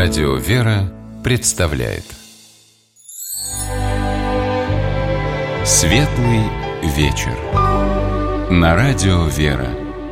Радио «Вера» представляет Светлый вечер на Радио «Вера».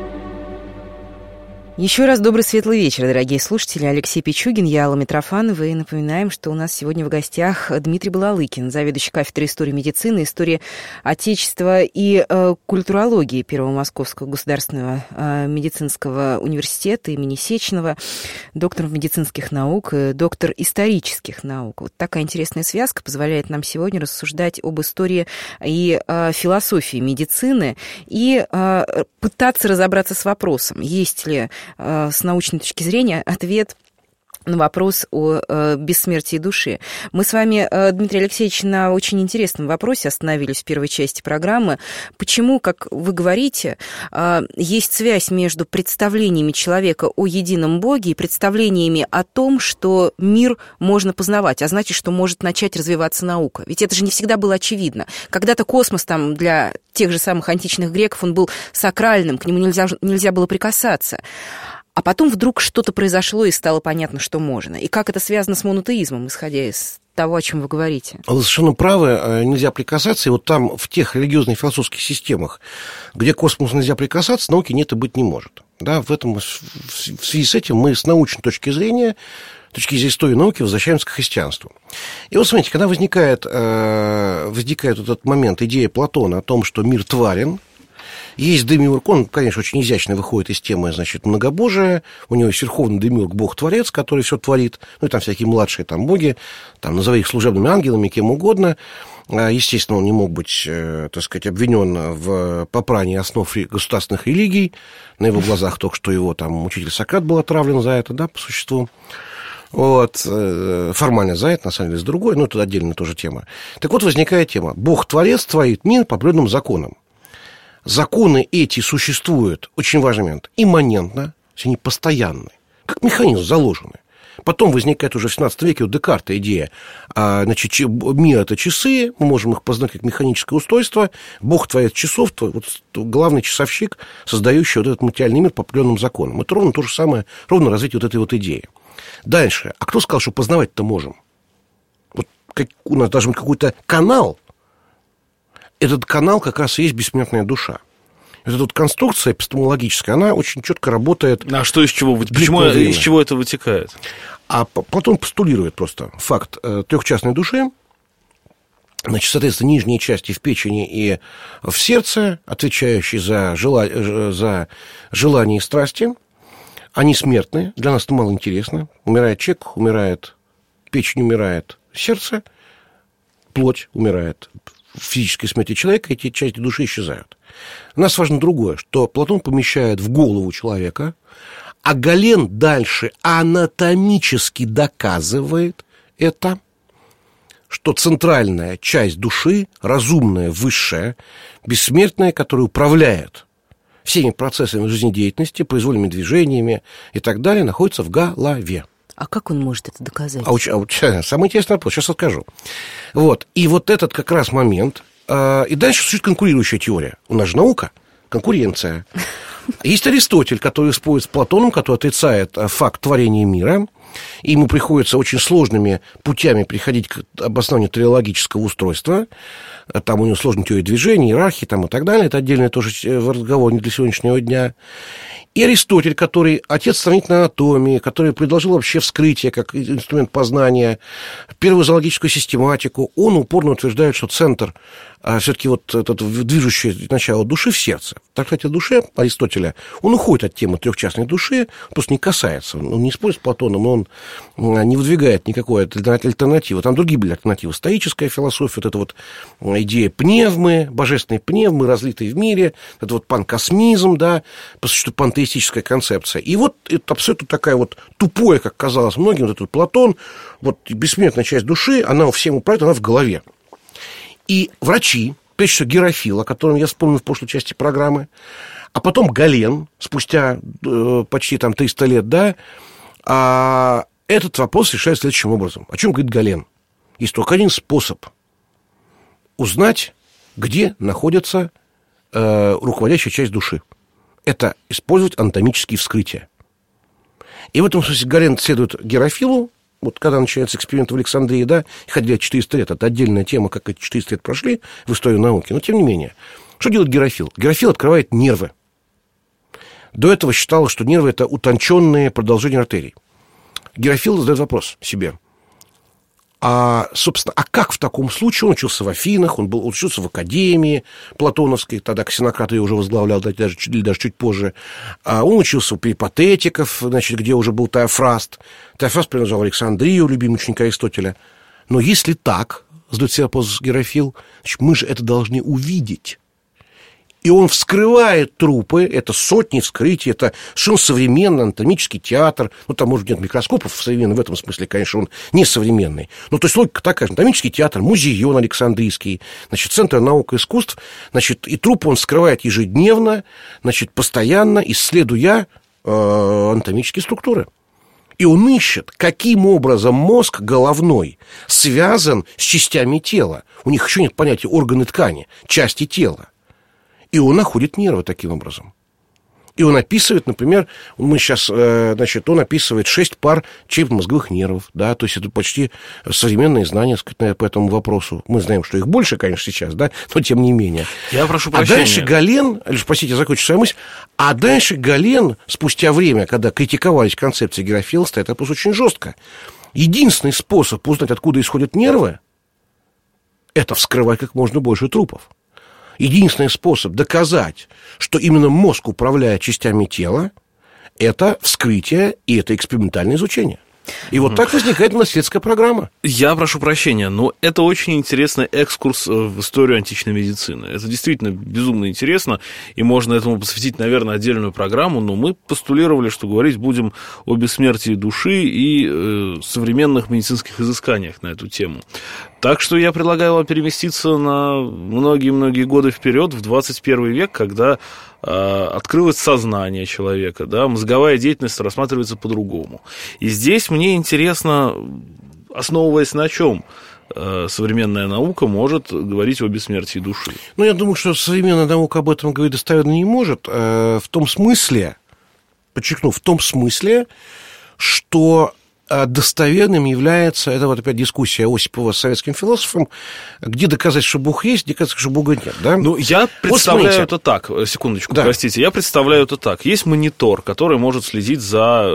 Еще раз добрый светлый вечер, дорогие слушатели. Алексей Пичугин, я Алла Митрофанова. И напоминаем, что у нас сегодня в гостях Дмитрий Балалыкин, заведующий кафедрой истории медицины, истории Отечества и культурологии Первого Московского государственного медицинского университета имени Сеченова, доктор медицинских наук, доктор исторических наук. Вот такая интересная связка позволяет нам сегодня рассуждать об истории и философии медицины и пытаться разобраться с вопросом, есть ли с научной точки зрения ответ на вопрос о бессмертии души. Мы с вами, Дмитрий Алексеевич, на очень интересном вопросе остановились в первой части программы. Почему, как вы говорите, есть связь между представлениями человека о едином Боге и представлениями о том, что мир можно познавать, а значит, что может начать развиваться наука? Ведь это же не всегда было очевидно. Когда-то космос там для тех же самых античных греков, он был сакральным, к нему нельзя было прикасаться. А потом вдруг что-то произошло, и стало понятно, что можно. И как это связано с монотеизмом, исходя из того, о чем вы говорите? Вы совершенно правы, нельзя прикасаться. И вот там, в тех религиозных философских системах, где к космосу нельзя прикасаться, науки нет и быть не может. Да, в связи с этим мы с научной точки зрения, точки зрения истории науки, возвращаемся к христианству. И вот смотрите, когда возникает вот этот момент, идея Платона о том, что мир тварен, есть демиург, он, конечно, очень изящно выходит из темы, значит, многобожия. У него есть верховный демиург, бог-творец, который все творит. Ну, и там всякие младшие там боги, там, назови их служебными ангелами, кем угодно. Естественно, он не мог быть, так сказать, обвинен в попрании основ государственных религий. На его глазах только что его там учитель Сократ был отравлен за это, да, по существу. Вот, формально за это, на самом деле, с другой, но это отдельная тоже тема. Так вот, возникает тема. Бог-творец творит мир по определенным законам. Законы эти существуют, очень важный момент, имманентно, то есть они постоянны, как механизм заложены. Потом возникает уже в 17 веке у Декарта идея, значит, мир – это часы, мы можем их познать как механическое устройство, Бог творец часов, вот главный часовщик, создающий вот этот материальный мир по определенным законам. Это ровно то же самое, ровно развитие вот этой вот идеи. Дальше. А кто сказал, что познавать-то можем? Вот у нас должен быть какой-то канал. Этот канал как раз и есть бессмертная душа. Эта вот конструкция эпистемологическая, она очень четко работает. А что из чего? Почему из чего это вытекает? А потом постулирует просто факт трехчастной души. Значит, соответственно, нижние части в печени и в сердце, отвечающие за желания и страсти, они смертны. Для нас это мало интересно. Умирает человек, умирает печень, умирает сердце, плоть умирает. В физической смерти человека эти части души исчезают. У нас важно другое, что Платон помещает в голову человека, а Гален дальше анатомически доказывает это, что центральная часть души, разумная, высшая, бессмертная, которая управляет всеми процессами жизнедеятельности, произвольными движениями и так далее, находится в голове. А как он может это доказать? Самый интересный вопрос, сейчас расскажу. Вот. И вот этот как раз момент. И дальше существует конкурирующая теория. У нас же наука, конкуренция. Есть Аристотель, который спорит с Платоном, который отрицает факт творения мира. И ему приходится очень сложными путями приходить к обоснованию телеологического устройства. Там у него сложная теория движения, иерархии там, и так далее. Это отдельный тоже разговор не для сегодняшнего дня. И Аристотель, который отец сравнительной анатомии, который предложил вообще вскрытие как инструмент познания, первую зоологическую систематику, он упорно утверждает, что центр, все-таки вот этот движущее начало души в сердце. Так сказать, о душе Аристотеля, он уходит от темы трехчастной души, просто не касается. Он не спорит с Платоном, он не выдвигает никакой альтернативы. Там другие были альтернативы. Стоическая философия, вот эта вот идея пневмы, божественной пневмы, разлитой в мире, это вот панкосмизм, да, по существу пантеистическая концепция. И вот это абсолютно такая вот тупое, как казалось многим, вот этот Платон, вот бессмертная часть души, она всем управляет, она в голове. И врачи, прежде всего Герофил, о котором я вспомнил в прошлой части программы, а потом Гален, спустя почти там 300 лет, да, этот вопрос решается следующим образом. О чем говорит Гален? Есть только один способ узнать, где находится руководящая часть души. Это использовать анатомические вскрытия. И в этом смысле Гален следует Герофилу, вот когда начинается эксперимент в Александрии, да, их отделяет 400 лет, это отдельная тема, как эти 400 лет прошли в историю науки, но тем не менее. Что делает Герофил? Герофил открывает нервы. До этого считалось, что нервы – это утонченные продолжения артерий. Герофил задает вопрос себе. Собственно, как в таком случае? Он учился в Афинах, он учился в академии платоновской, тогда Ксенократ ее уже возглавлял, даже чуть позже. Он учился у перипатетиков, значит, где уже был Теофраст. Теофраст принадлежал Александрию, любимый ученик Аристотеля. Но если так, задает себе вопрос Герофил, значит, мы же это должны увидеть. И он вскрывает трупы, это сотни вскрытий, это совершенно современный анатомический театр. Ну, там, может, нет микроскопов современных, в этом смысле, конечно, он не современный. Ну, то есть логика такая, анатомический театр, музеон Александрийский, значит, Центр наук и искусств, значит, и трупы он вскрывает ежедневно, значит, постоянно, исследуя анатомические структуры. И он ищет, каким образом мозг головной связан с частями тела. У них еще нет понятия органы ткани, части тела. И он находит нервы таким образом. И он описывает, например, он описывает 6 пар черепно-мозговых нервов, да, то есть это почти современные знания, сказать, по этому вопросу. Мы знаем, что их больше, конечно, сейчас, да, но тем не менее. Я прошу прощения. А дальше Гален, простите, я закончу свою мысль, а дальше Гален, спустя время, когда критиковались концепции Герофила, стоит вопрос очень жестко. Единственный способ узнать, откуда исходят нервы, это вскрывать как можно больше трупов. Единственный способ доказать, что именно мозг управляет частями тела, это вскрытие и это экспериментальное изучение. И вот так возникает наследская программа. Я прошу прощения, но это очень интересный экскурс в историю античной медицины. Это действительно безумно интересно, и можно этому посвятить, наверное, отдельную программу, но мы постулировали, что говорить будем о бессмертии души и современных медицинских изысканиях на эту тему. Так что я предлагаю вам переместиться на многие-многие годы вперед, в 21 век, когда открылось сознание человека, да, мозговая деятельность рассматривается по-другому. И здесь мне интересно, основываясь на чем современная наука может говорить о бессмертии души? Ну, я думаю, что современная наука об этом говорить достоверно не может, в том смысле, подчеркну, в том смысле, что достоверным является, это вот опять дискуссия Осипова с советским философом, где доказать, что Бог есть, где доказать, что Бога нет, да? Ну, я представляю это так, секундочку, да. Простите, я представляю это так. Есть монитор, который может следить за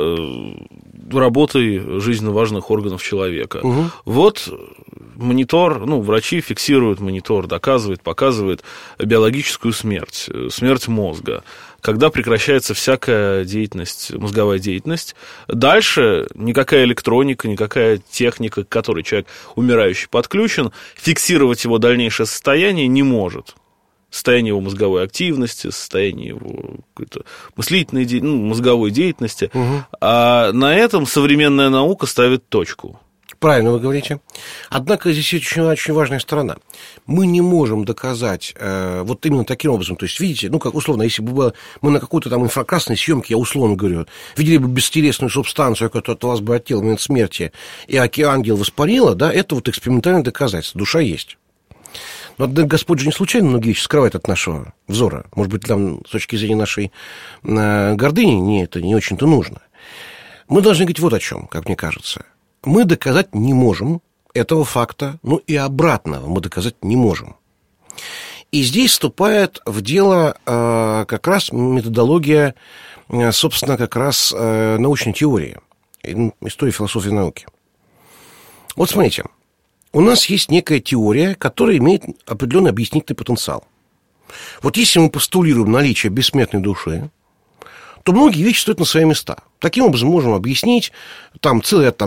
работой жизненно важных органов человека. Угу. Вот монитор, врачи фиксируют монитор, доказывает, показывает биологическую смерть мозга. Когда прекращается всякая деятельность, мозговая деятельность, дальше никакая электроника, никакая техника, к которой человек умирающий подключен, фиксировать его дальнейшее состояние не может. Состояние его мозговой активности, состояние его какой-то мыслительной, мозговой деятельности. Угу. А на этом современная наука ставит точку. Правильно вы говорите. Однако здесь есть очень важная сторона. Мы не можем доказать вот именно таким образом. То есть, видите, как условно, если бы мы на какой-то там инфракрасной съемке, я условно говорю, видели бы бестелесную субстанцию, которая от вас бы от тела в момент смерти, и ангел воспарила, да, это вот экспериментальное доказательство. Душа есть. Но Господь же не случайно многие вещи скрывает от нашего взора. Может быть, там, с точки зрения нашей гордыни, это не очень-то нужно. Мы должны говорить вот о чем, как мне кажется. Мы доказать не можем этого факта, и обратного мы доказать не можем. И здесь вступает в дело как раз методология, собственно, как раз научной теории, истории философии науки. Вот смотрите, у нас есть некая теория, которая имеет определенный объяснительный потенциал. Вот если мы постулируем наличие бессмертной души, то многие вещи стоят на свои места. Таким образом, можем объяснить целый ряд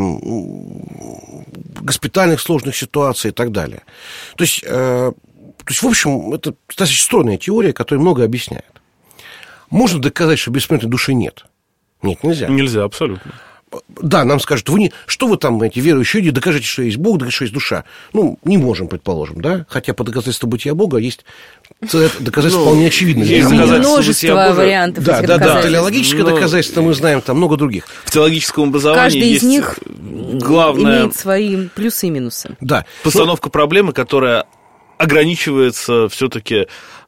госпитальных сложных ситуаций и так далее. То есть, в общем, это достаточно стройная теория, которая много объясняет. Можно доказать, что бессмертной души нет? Нет, нельзя. Нельзя, абсолютно. Да, нам скажут, что вы там, эти верующие люди, докажите, что есть Бог, докажите, что есть душа. Не можем, предположим, да? Хотя по доказательству бытия Бога есть доказательство вполне очевидное. Есть множество вариантов. Да. Телеологическое доказательство мы знаем, там много других. В теологическом образовании каждый из них главное имеет свои плюсы и минусы. Да. Постановка проблемы, которая ограничивается все-таки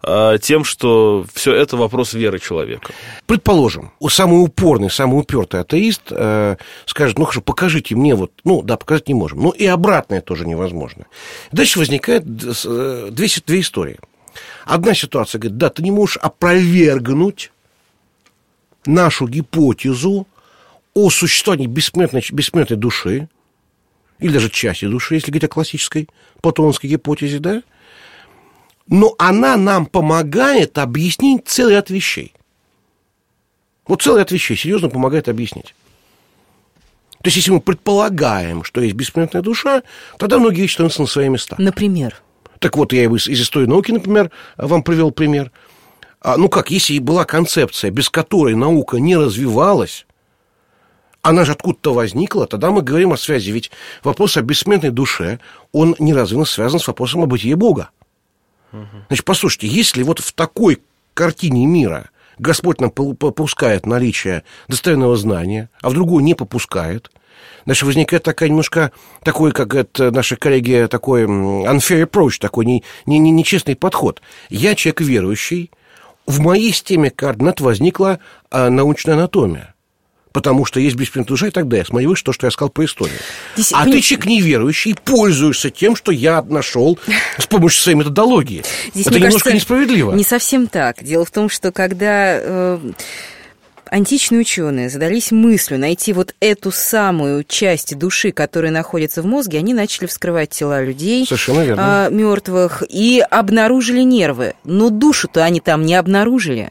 тем, что все это вопрос веры человека. Предположим, самый упорный, самый упертый атеист скажет, ну хорошо, покажите мне вот, ну да, показать не можем, но и обратное тоже невозможно. Дальше возникает две истории. Одна ситуация говорит, да, ты не можешь опровергнуть нашу гипотезу о существовании бессмертной души, или даже части души, если говорить о классической платоновской гипотезе, да, но она нам помогает объяснить целый ряд вещей. Вот целый ряд вещей серьезно помогает объяснить. То есть, если мы предполагаем, что есть бессмертная душа, тогда многие вещи становятся на свои места. Например? Так вот, я из истории науки, например, вам привел пример. Ну как, если и была концепция, без которой наука не развивалась, она же откуда-то возникла, тогда мы говорим о связи. Ведь вопрос о бессмертной душе, он неразрывно связан с вопросом о бытии Бога. Значит, послушайте, если вот в такой картине мира Господь нам попускает наличие достоверного знания, а в другую не попускает, значит, возникает такая немножко, такой, как это наши коллеги, такой unfair approach, такой нечестный подход. Я человек верующий, в моей системе координат возникла научная анатомия. Потому что есть бессмертная душа, и тогда я смотрю, что я сказал про историю. Ты человек неверующий, пользуешься тем, что я нашел с помощью своей методологии. Здесь, это немножко несправедливо. Не совсем так. Дело в том, что когда античные ученые задались мыслью найти вот эту самую часть души, которая находится в мозге, они начали вскрывать тела людей мертвых и обнаружили нервы. Но душу-то они там не обнаружили.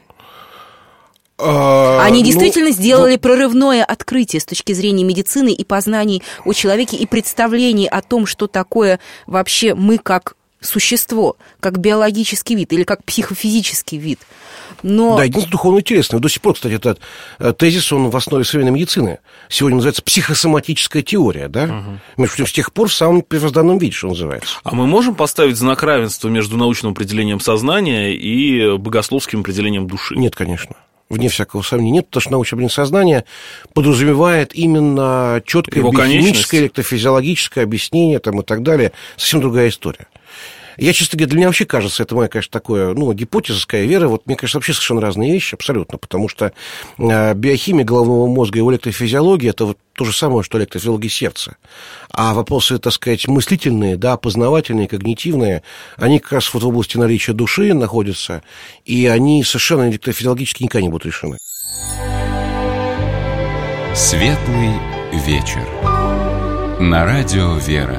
Они действительно сделали прорывное открытие с точки зрения медицины и познаний о человеке и представлений о том, что такое вообще мы как существо, как биологический вид или как психофизический вид. Но... Да, единственное духовно интересное. До сих пор, кстати, этот тезис, он в основе современной медицины. Сегодня называется психосоматическая теория, да? Между тем, с тех пор в самом первозданном виде, что называется. А мы можем поставить знак равенства между научным определением сознания и богословским определением души? Нет, конечно. Вне всякого сомнения нет, потому что научное определение сознания подразумевает именно четкое биохимическое, электрофизиологическое объяснение там, и так далее. Совсем другая история. Я, честно говоря, для меня вообще кажется, это моя, конечно, такое, гипотезовская вера, вот мне кажется, вообще совершенно разные вещи, абсолютно, потому что биохимия головного мозга и электрофизиология – это вот то же самое, что электрофизиология сердца. А вопросы, так сказать, мыслительные, да, познавательные, когнитивные, они как раз вот в области наличия души находятся, и они совершенно электрофизиологически никогда не будут решены. Светлый вечер. На радио «Вера».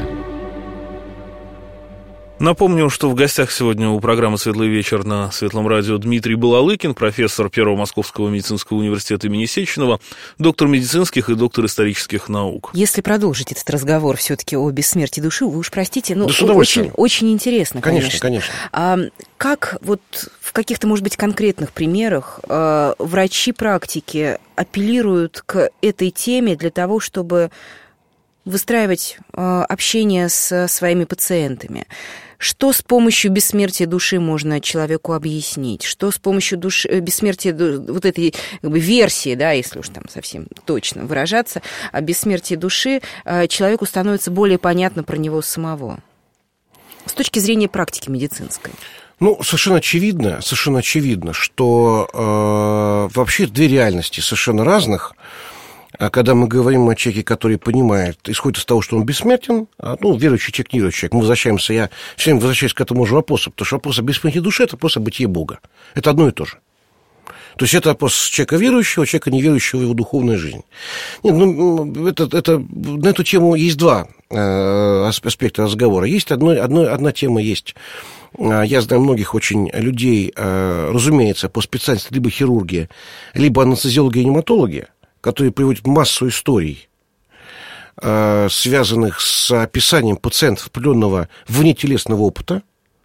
Напомню, что в гостях сегодня у программы «Светлый вечер» на Светлом радио Дмитрий Балалыкин, профессор Первого Московского медицинского университета имени Сеченова, доктор медицинских и доктор исторических наук. Если продолжить этот разговор все-таки о бессмертии души, вы уж простите, но да очень интересно, конечно. Конечно. Как вот в каких-то, может быть, конкретных примерах врачи-практики апеллируют к этой теме для того, чтобы выстраивать общение с своими пациентами? Что с помощью бессмертия души можно человеку объяснить? Что с помощью бессмертия, вот этой версии, да, если уж там совсем точно выражаться, о бессмертии души человеку становится более понятно про него самого? С точки зрения практики медицинской. Совершенно очевидно, что вообще две реальности совершенно разных. А когда мы говорим о человеке, который понимает, исходит из того, что он бессмертен, верующий человек, неверующий человек, мы возвращаемся, я все время возвращаюсь к этому же вопросу, потому что вопрос о бессмертии души – это вопрос о бытии Бога. Это одно и то же. То есть это вопрос человека верующего, человека неверующего, его духовная жизнь. Нет, на эту тему есть два аспекта разговора. Есть одна тема есть. Я знаю многих очень людей, разумеется, по специальности либо хирургия, либо анестезиология и реаниматология, которые приводят массу историй, связанных с описанием пациентов определенного внетелесного опыта.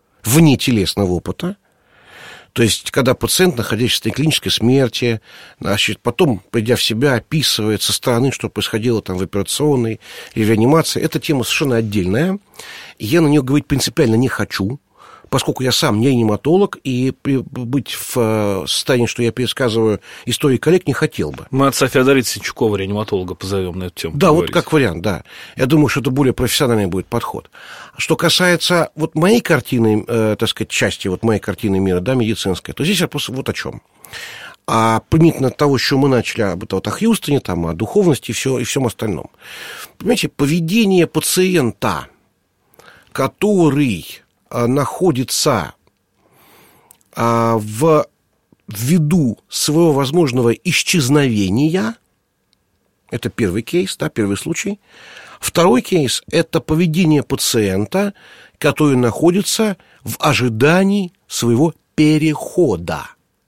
То есть, когда пациент, находясь в состоянии клинической смерти, потом, придя в себя, описывает со стороны, что происходило там в операционной или в реанимации, эта тема совершенно отдельная. Я на нее говорить принципиально не хочу, поскольку я сам не реаниматолог, и быть в состоянии, что я пересказываю истории коллег, не хотел бы. Мы отца Феодорита Синчукова, реаниматолога, позовем на эту тему. Да, вот как вариант, да. Я думаю, что это более профессиональный будет подход. Что касается вот моей картины, так сказать, части вот моей картины мира, да, медицинской, то здесь вопрос вот о чем. А примитивно от того, что мы начали о Хьюстоне, там, о духовности и всем остальном. Понимаете, поведение пациента, который находится ввиду своего возможного исчезновения, это первый кейс, да, первый случай. Второй кейс – это поведение пациента, который находится в ожидании своего перехода.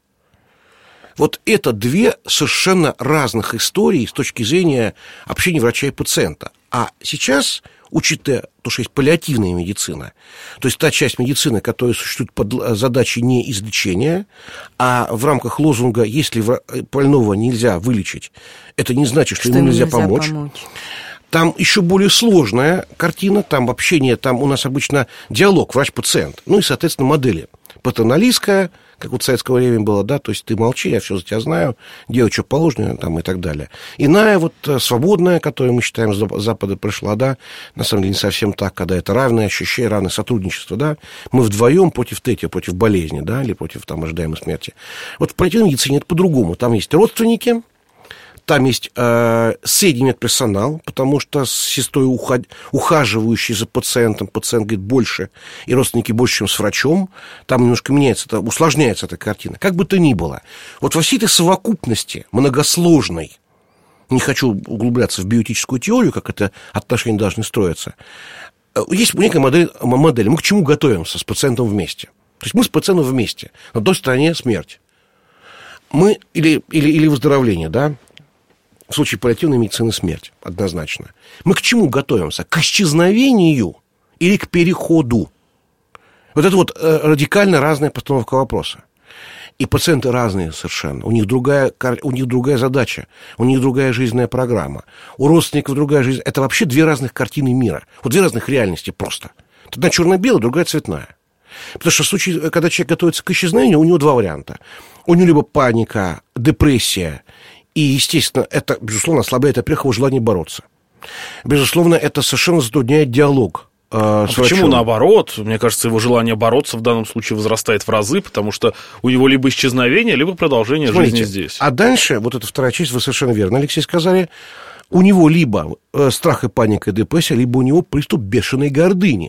Вот это две совершенно разных истории с точки зрения общения врача и пациента. А сейчас, учитывая то, что есть паллиативная медицина, то есть та часть медицины, которая существует под задачей не излечения, а в рамках лозунга «если больного нельзя вылечить», это не значит, что ему нельзя помочь. Там еще более сложная картина, там общение, там у нас обычно диалог врач-пациент, ну и, соответственно, модели. Патерналистская, как вот в советское время было, да, то есть ты молчи, я все за тебя знаю, делай, что положено, там, и так далее. Иная вот свободная, которую мы считаем с Запада пришла, да, на самом деле не совсем так, когда это равное ощущение, равное сотрудничество, да, мы вдвоем против третьего, против болезни, да, или против там ожидаемой смерти. Вот в паллиативной медицине это по-другому, там есть родственники, там есть средний медперсонал, потому что с сестрой, ухаживающей за пациентом, пациент говорит больше, и родственники больше, чем с врачом. Там немножко меняется, усложняется эта картина. Как бы то ни было, вот во всей этой совокупности многосложной, не хочу углубляться в биотическую теорию, как это отношения должны строиться, есть некая модель. Мы к чему готовимся с пациентом вместе? То есть мы с пациентом вместе. На той стороне смерть. Мы или выздоровление, да? В случае паллиативной медицины смерть, однозначно. Мы к чему готовимся? К исчезновению или к переходу? Вот это вот радикально разная постановка вопроса. И пациенты разные совершенно. У них другая задача, у них другая жизненная программа. У родственников другая жизнь. Это вообще две разных картины мира. Вот две разных реальности просто. Одна черно-белая, другая цветная. Потому что в случае, когда человек готовится к исчезновению, у него два варианта. У него либо паника, депрессия. И, естественно, это, безусловно, ослабляет, во-первых, его желание бороться. Безусловно, это совершенно затрудняет диалог с врачом. Почему наоборот? Мне кажется, его желание бороться в данном случае возрастает в разы, потому что у него либо исчезновение, либо продолжение жизни здесь. А дальше, вот эта вторая часть, вы совершенно верно, Алексей, сказали, у него либо страх и паника, и депрессия, либо у него приступ бешеной гордыни.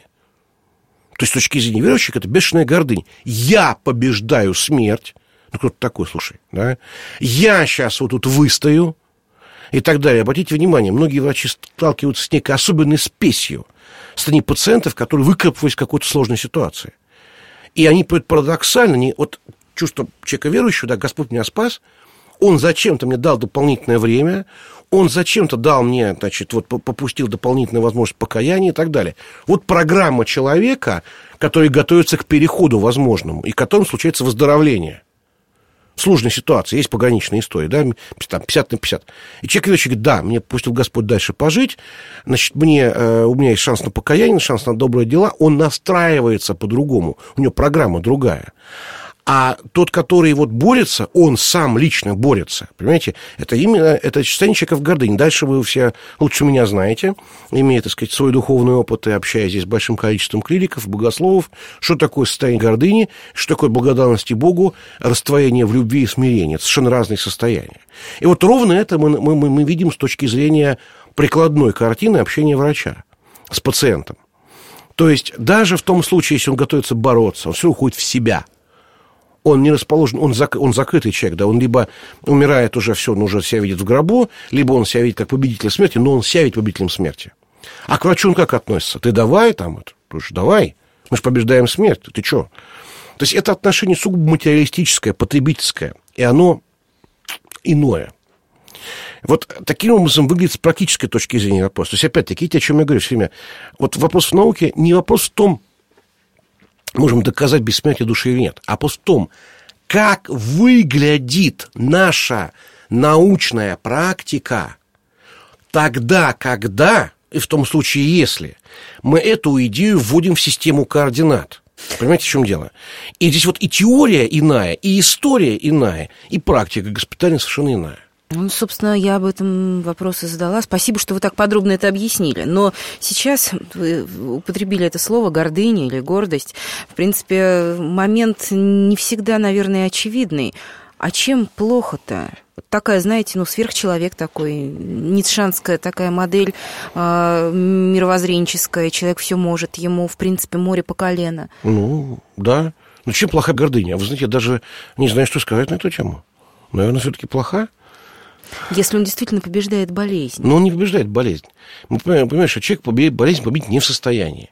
То есть, с точки зрения верующих, это бешеная гордыня. Я побеждаю смерть. Ну, кто-то такой, слушай, да? Я сейчас вот тут выстою и так далее. Обратите внимание, многие врачи сталкиваются с некой особенной спесью в стране пациентов, которые выкарабкались в какой-то сложной ситуации. И они парадоксально, вот чувство человека верующего, да, Господь меня спас, он зачем-то мне дал дополнительное время, он зачем-то дал мне, значит, вот попустил дополнительную возможность покаяния и так далее. Вот программа человека, который готовится к переходу возможному, и которым случается выздоровление. Сложная ситуация, есть пограничная история, да, там 50/50. И человек верующий говорит, да, мне пустил Господь дальше пожить, значит, у меня есть шанс на покаяние, шанс на добрые дела, он настраивается по-другому, у него программа другая. А тот, который вот борется, он сам лично борется, понимаете, это именно, это состояние человека в гордыне. Дальше вы все лучше меня знаете, имея, так сказать, свой духовный опыт и общаясь здесь с большим количеством клириков, богословов, что такое состояние гордыни, что такое благодарности Богу, растворение в любви и смирении. Это совершенно разные состояния. И вот ровно это мы видим с точки зрения прикладной картины общения врача с пациентом. То есть даже в том случае, если он готовится бороться, он все уходит в себя. Он не расположен, он закрытый человек, да, он либо умирает уже, все, он уже себя видит в гробу, либо он себя видит как победителя смерти, но он себя видит победителем смерти. А к врачу он как относится? Ты давай там, давай, мы же побеждаем смерть, ты что? То есть это отношение сугубо материалистическое, потребительское, и оно иное. Вот таким образом выглядит с практической точки зрения вопрос. То есть, опять-таки, о чем я говорю все время. Вот вопрос в науке не вопрос в том, можем доказать бессмертие души или нет, а вопрос в том, как выглядит наша научная практика тогда, когда, и в том случае, если мы эту идею вводим в систему координат. Понимаете, в чем дело? И здесь вот и теория иная, и история иная, и практика госпитальная совершенно иная. Ну, собственно, я об этом вопрос и задала. Спасибо, что вы так подробно это объяснили. Но сейчас вы употребили это слово «гордыня» или «гордость». В принципе, момент не всегда, наверное, очевидный. А чем плохо-то? Такая, знаете, сверхчеловек такой, ницшанская такая модель мировоззренческая. Человек все может, ему, в принципе, море по колено. Ну, да. Но чем плоха гордыня? Вы знаете, я даже не знаю, что сказать на эту тему. Наверное, все-таки плоха. Если он действительно побеждает болезнь. Но он не побеждает болезнь. Понимаешь, что человек болезнь победить не в состоянии.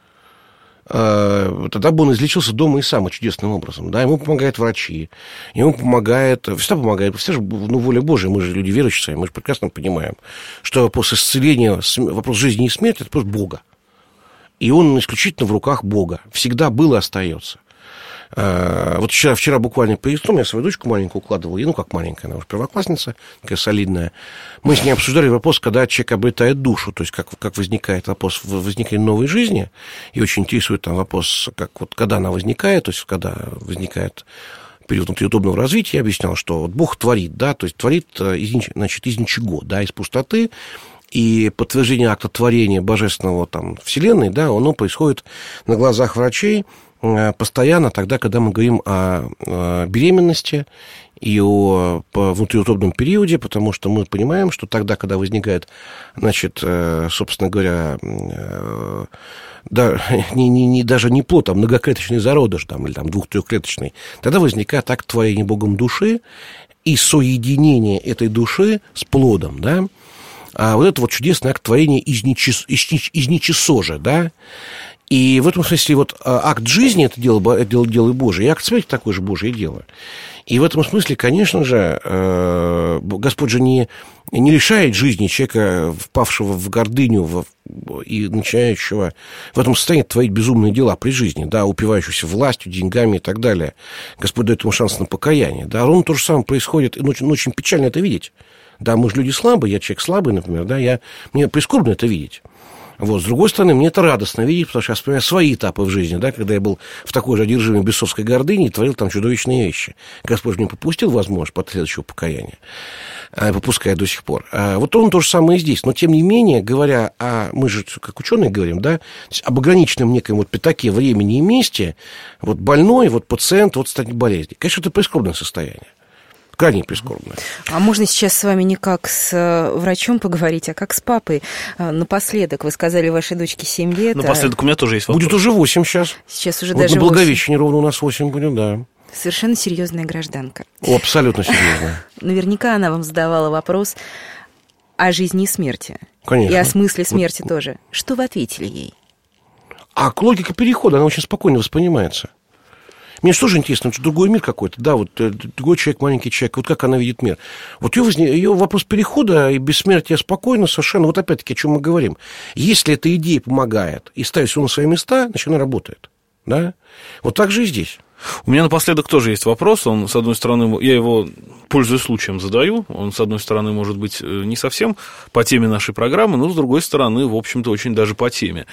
Тогда бы он излечился дома и сам чудесным образом. Да? Ему помогают врачи, ему помогает, всегда помогает. Все же, воля Божия, мы же люди верующие, мы же прекрасно понимаем, что вопрос исцеления, вопрос жизни и смерти – это вопрос Бога. И он исключительно в руках Бога. Всегда был и остается. Вот вчера буквально перед сном я свою дочку маленькую укладывал, и, как маленькая, она уже первоклассница, такая солидная. Мы с ней обсуждали вопрос, когда человек обретает душу, то есть как возникает вопрос возникновения новой жизни, и очень интересует там вопрос, когда она возникает, то есть когда возникает период внутриутробного развития. Я объяснял, что Бог творит, да, то есть творит, из ничего, да, из пустоты. И подтверждение акта творения божественного Вселенной, да, оно происходит на глазах врачей постоянно тогда, когда мы говорим о беременности и о внутриутробном периоде, потому что мы понимаем, что тогда, когда возникает, собственно говоря, даже не плод, а многоклеточный зародыш, или двух-трехклеточный, тогда возникает акт творения Богом души и соединение этой души с плодом, да. А вот это чудесный акт творения из ничего же, да. И в этом смысле акт жизни – это дело Божие, и акт смерти – такое же Божие дело. И в этом смысле, конечно же, Господь же не лишает жизни человека, впавшего в гордыню и начинающего в этом состоянии творить безумные дела при жизни, да, упивающегося властью, деньгами и так далее. Господь дает ему шанс на покаяние. Да, ровно то же самое происходит, и очень печально это видеть. Да, мы же люди слабые, я человек слабый, например, да, мне прискорбно это видеть. С другой стороны, мне это радостно видеть, потому что я вспоминаю свои этапы в жизни, да, когда я был в такой же одержимой бесовской гордыне и творил там чудовищные вещи. Господь мне попустил возможность последующего покаяния, попускает до сих пор. Он то же самое и здесь. Но, тем не менее, говоря мы же, как ученые говорим, да, об ограниченном некоем пятаке времени и месте, больной, пациент, станет болезнью. Конечно, это прискорбное состояние. Крайне прискорбно. А можно сейчас с вами не как с врачом поговорить, а как с папой? Напоследок, вы сказали, вашей дочке 7 лет. Напоследок у меня тоже есть вопрос. Будет уже 8 сейчас. Сейчас уже даже 8. На Благовещение ровно у нас 8 будет, да. Совершенно серьезная гражданка. Абсолютно серьезная. Наверняка она вам задавала вопрос о жизни и смерти. Конечно. И о смысле смерти тоже. Что вы ответили ей? А логика перехода, она очень спокойно воспринимается. Мне тоже интересно, это другой мир какой-то, да, другой человек, маленький человек, как она видит мир. Ее вопрос перехода и бессмертия спокойно совершенно, опять-таки, о чем мы говорим. Если эта идея помогает и ставит все на свои места, значит, она работает, да. Так же и здесь. У меня напоследок тоже есть вопрос. Он, с одной стороны, я его, пользуясь случаем, задаю. Он, с одной стороны, может быть, не совсем по теме нашей программы, но, с другой стороны, в общем-то, очень даже по теме.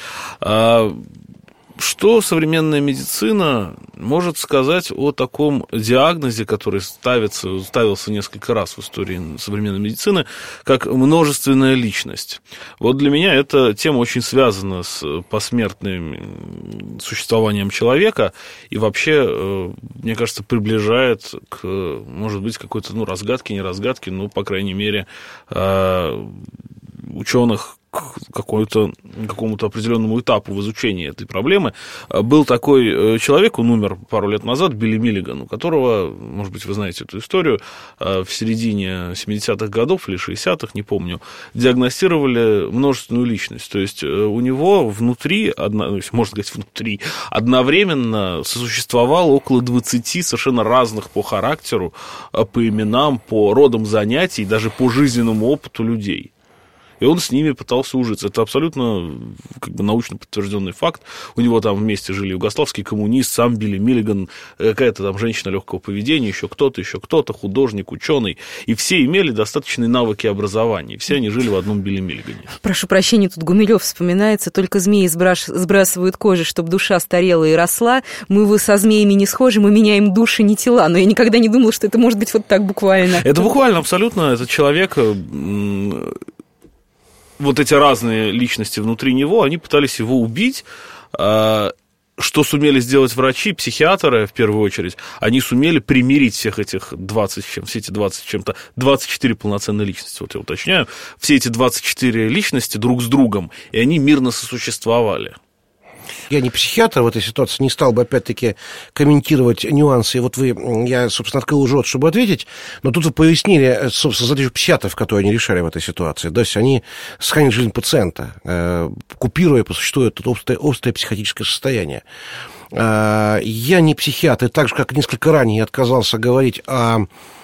Что современная медицина может сказать о таком диагнозе, который ставился несколько раз в истории современной медицины, как множественная личность? Для меня эта тема очень связана с посмертным существованием человека и вообще, мне кажется, приближает к, может быть, какой-то, разгадке, не разгадке, по крайней мере, ученых к какому-то определенному этапу в изучении этой проблемы. Был такой человек, он умер пару лет назад, Билли Миллиган, у которого, может быть, вы знаете эту историю, в середине 70-х годов или 60-х, не помню, диагностировали множественную личность. То есть у него внутри, можно сказать, одновременно сосуществовало около 20 совершенно разных по характеру, по именам, по родам занятий, даже по жизненному опыту людей. и он с ними пытался ужиться. Это абсолютно как бы научно подтвержденный факт. У него там вместе жили югославский коммунист, сам Билли Миллиган, какая-то там женщина легкого поведения, еще кто-то, художник, ученый. И все имели достаточные навыки образования. Все они жили в одном Билли Миллигане. Прошу прощения, тут Гумилев вспоминается. Только змеи сбрасывают кожи, чтобы душа старела и росла. Мы со змеями не схожи, мы меняем души, не тела. Но я никогда не думала, что это может быть вот так буквально. Это буквально, абсолютно. Этот человек, вот эти разные личности внутри него, они пытались его убить. Что сумели сделать врачи, психиатры, в первую очередь, они сумели примирить всех этих 24 полноценные личности, вот я уточняю, все эти 24 личности друг с другом, и они мирно сосуществовали. Я не психиатр в этой ситуации, не стал бы, опять-таки, комментировать нюансы. Вот я, собственно, открыл уже рот, чтобы ответить, но тут вы пояснили, собственно, задачу психиатров, которую они решали в этой ситуации. То есть они сохранили жизнь пациента, купируя по существу это острое психотическое состояние. Я не психиатр, и так же, как несколько ранее я отказался говорить о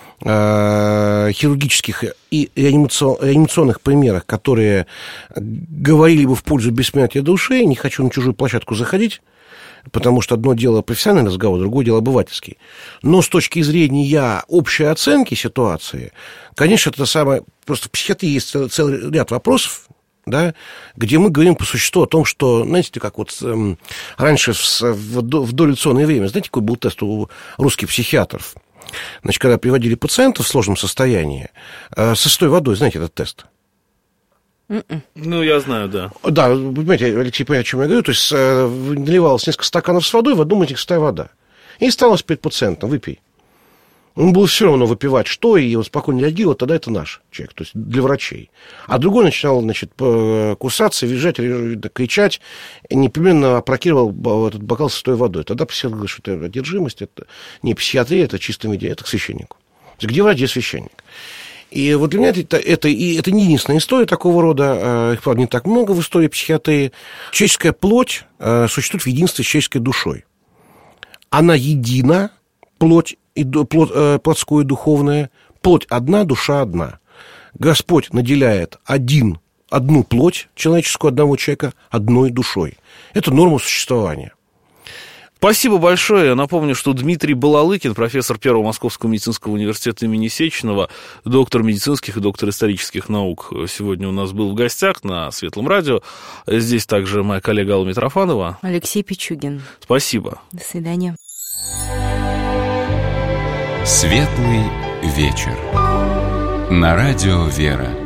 хирургических и реанимационных примерах, которые говорили бы в пользу бессмертия души. Не хочу на чужую площадку заходить, потому что одно дело профессиональный разговор, другое дело обывательский. Но с точки зрения общей оценки ситуации, конечно, это самое... Просто в психиатрии есть целый ряд вопросов, да, где мы говорим по существу о том, что, знаете, как вот раньше в дореволюционное время, знаете, какой был тест у русских психиатров? Значит, когда приводили пациентов в сложном состоянии, со святой водой, знаете этот тест? Ну, я знаю, да. Да, вы понимаете, Алексей, о чем я говорю, то есть наливалось несколько стаканов с водой, в одном из них святая вода. И ставилось перед пациентом, выпей. Он был все равно выпивать что, и он спокойно реагировал, тогда это наш человек, то есть для врачей. А другой начинал, значит, кусаться, визжать, кричать, и непременно опрокидывал этот бокал с святой водой. Тогда психиатр говорит, что это одержимость, это не психиатрия, это чистая медиа, это к священнику. Где врач, где священник. И вот для меня это не единственная история такого рода, их, правда, не так много в истории психиатрии. Человеческая плоть существует в единстве с человеческой душой. Она едина, плоть плотское и духовное, плоть одна, душа одна. Господь наделяет одну плоть человеческую, одного человека, одной душой. Это норма существования. Спасибо большое. Я напомню, что Дмитрий Балалыкин, профессор Первого Московского медицинского университета имени Сеченова, доктор медицинских и доктор исторических наук, сегодня у нас был в гостях на Светлом радио. Здесь также моя коллега Алла Митрофанова. Алексей Пичугин. Спасибо. До свидания. Светлый вечер. На радио «Вера».